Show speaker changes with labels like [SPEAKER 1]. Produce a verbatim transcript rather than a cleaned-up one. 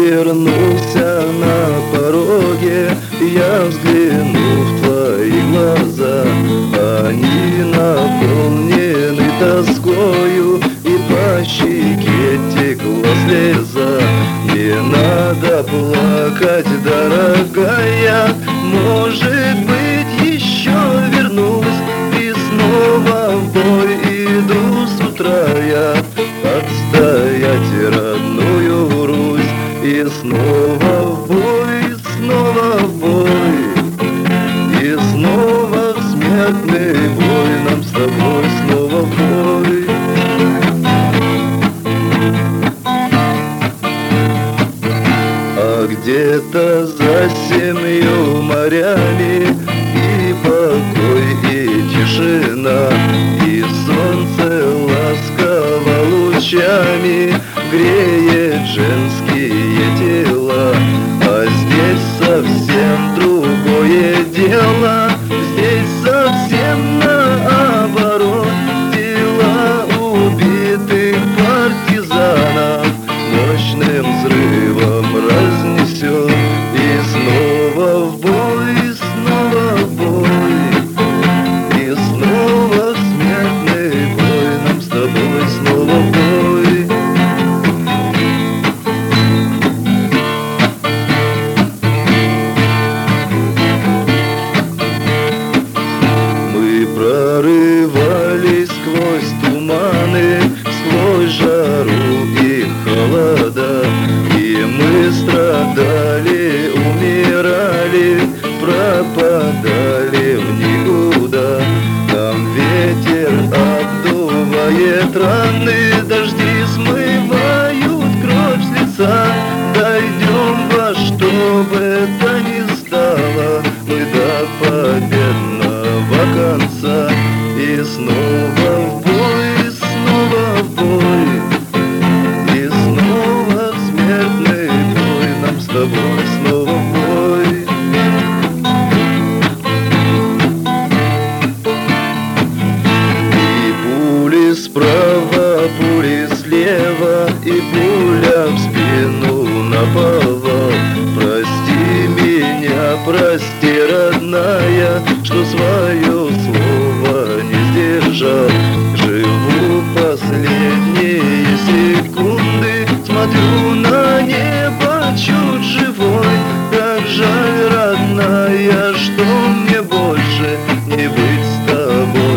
[SPEAKER 1] обернулся на пороге, я взглянул в твои глаза. Они наполнены тоскою, и по щеке текла слеза. Не надо плакать, дорогая, может быть, еще вернусь. И снова в бой иду с утра я отстоять родную Русь. И снова в бой, снова в бой, и снова в смертный бой, нам с тобой снова в бой. А где-то за семью морями и покой, и тишина, и солнце ласково лучами греет женские тела. А здесь совсем другое дело, здесь совсем наоборот. Тела убитых партизанов мощным взрывом разнесет. И снова в бой, и снова в бой, и снова в смертный бой, нам с тобой снова в бой. Мы прорывались сквозь туманы, сквозь жару и холода, и мы страдали, умирали, пропадали в никуда. Нам ветер обдувает раны, дожди смывают кровь с лица. Дойдем во что бы то ни стало, мы до победного конца. И снова в бой, и снова в бой, и снова в смертный бой, нам с тобой снова в бой. И пули справа, пули слева, и пуля в спину наповал. Прости меня, прости, родная, что свое слово не сдержал. Живу последние секунды, смотрю на небо чуть живой. Как жаль, родная, что мне больше не быть с тобой.